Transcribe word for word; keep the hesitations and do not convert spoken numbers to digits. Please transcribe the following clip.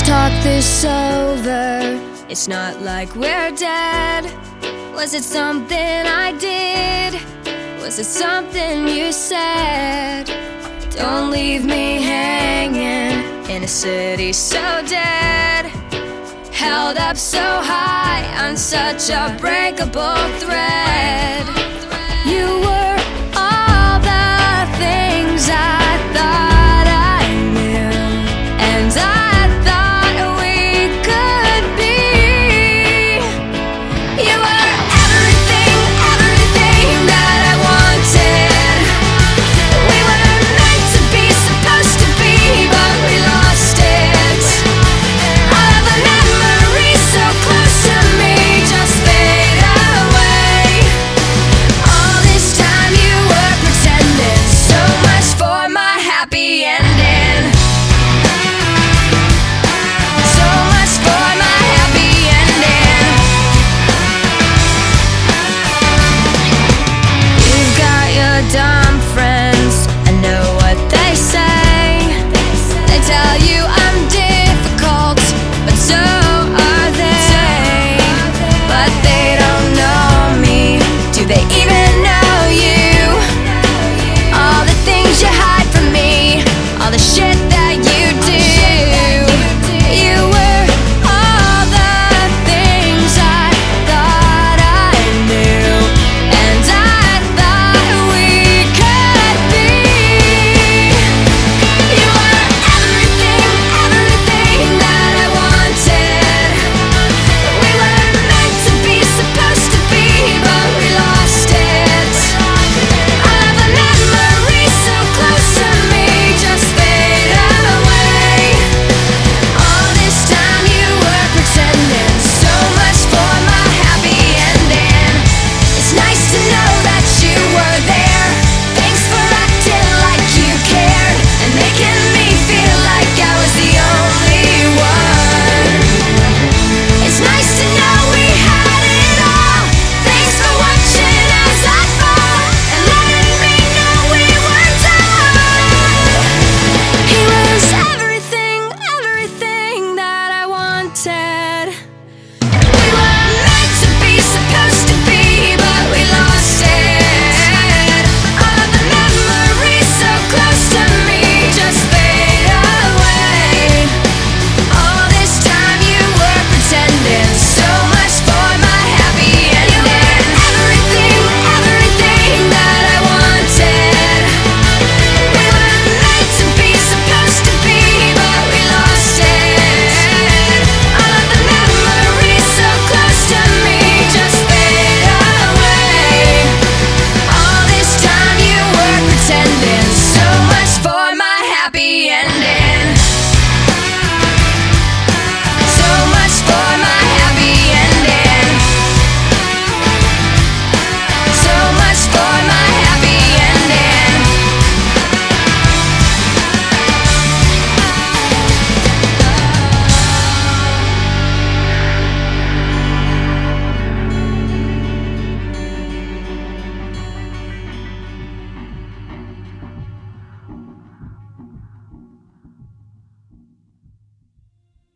talk this over. It's not like we're dead. Was it something I did? Was it something you said? Don't leave me hanging in a city so dead, held up so high on such a breakable thread. You were all the things I